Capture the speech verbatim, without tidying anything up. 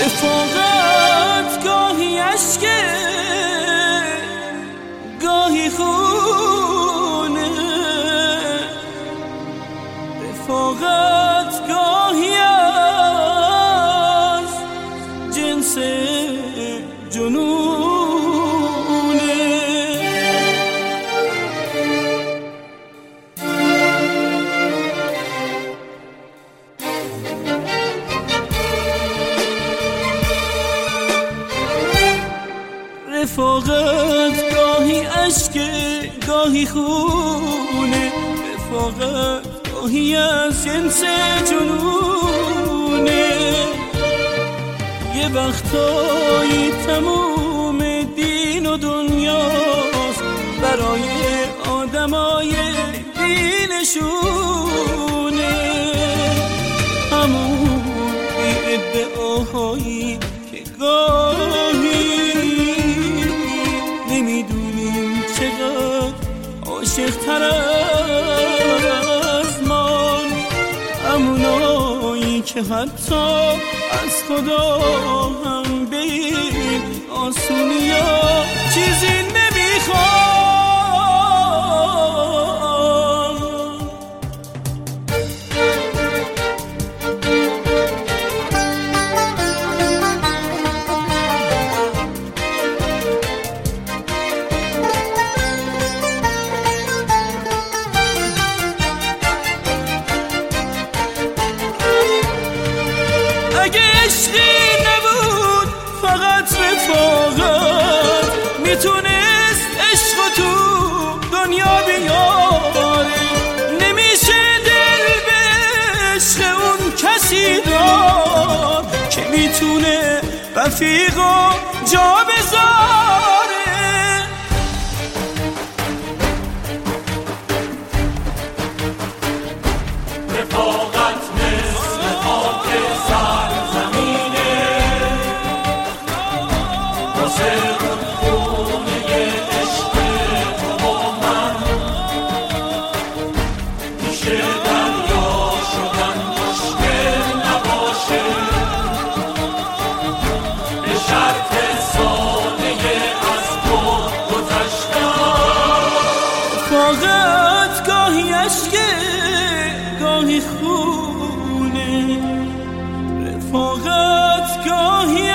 رفاقت گاهی اشکه گاهی خونه، رفاقت گاهی از جنس جنونه. رفاقت گاهی اشکه گاهی خونه، رفاقت گاهی از جنس جنونه. یه وقتایی تموم دین و دنیاست برای آدمای دینشونه، همون ادعاهایی که گاهی نمیدونیم چقدر عاشق تر از ما، همونایی که حتی از خدا هم به این آسونی ها چیزی نمیخواد. اگه عشقی نبود فقط رفاقت، میتونست عشق تو دنیا بیاره. نمیشه دل به عشق اون کسی داد که میتونه رفیق و جا بذاره. رفاقت مثل خاک سرزمینه، واسه خونه عشق تو با من میشه دریا شدن مشکل نباشه، به شرط ساده از خود گذشتن. رفاقت گاهی اشکه گاهی خونه، رفاقت گاهی